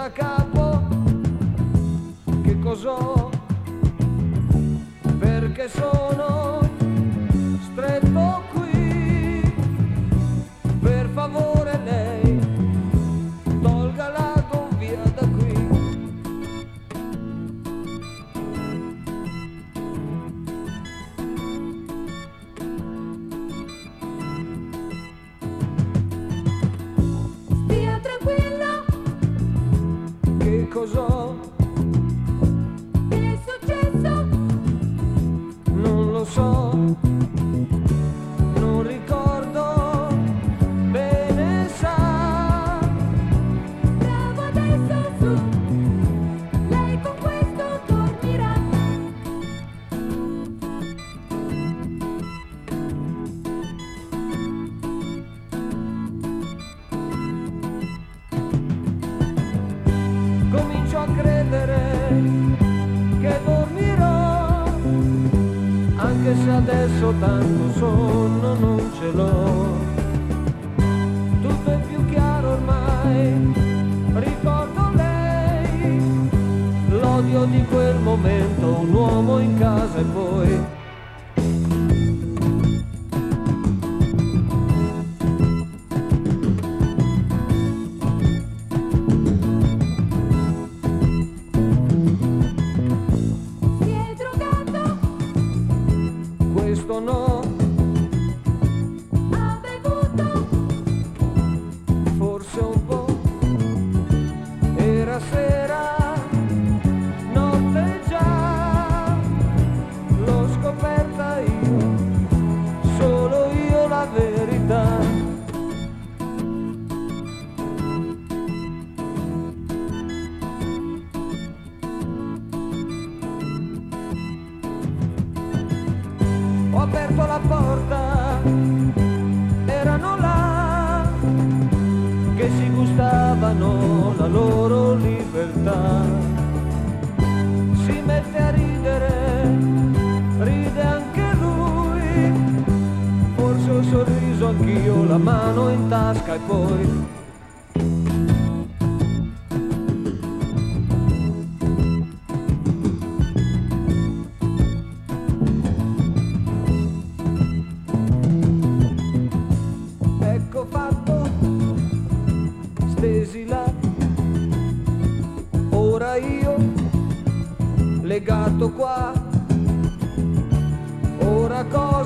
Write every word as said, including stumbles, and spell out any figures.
da capo, che cos'ho, perché sono stretto qui. Per favore lei tolga l'ago via da qui. Stia tranquillo. Che cos'ho? Che è successo? Non lo so, non ricordo bene, sa. Bravo, adesso su, lei con questo dormirà. Comincio a credere che dormirò, anche se adesso tanto sonno non ce l'ho. Tutto è più chiaro ormai, ricordo lei, l'odio di quel momento, un uomo in casa e poi Si è drogato, questo no, ha bevuto, forse un po'. Era sera, notte già, l'ho scoperta io, solo io la verità. Ho aperto la porta, erano là, che si gustavano la loro libertà. Si mette a ridere, ride anche lui, forse ho sorriso anch'io, la mano in tasca e poi ecco fatto, stesi là, ora io legato qua, ora cosa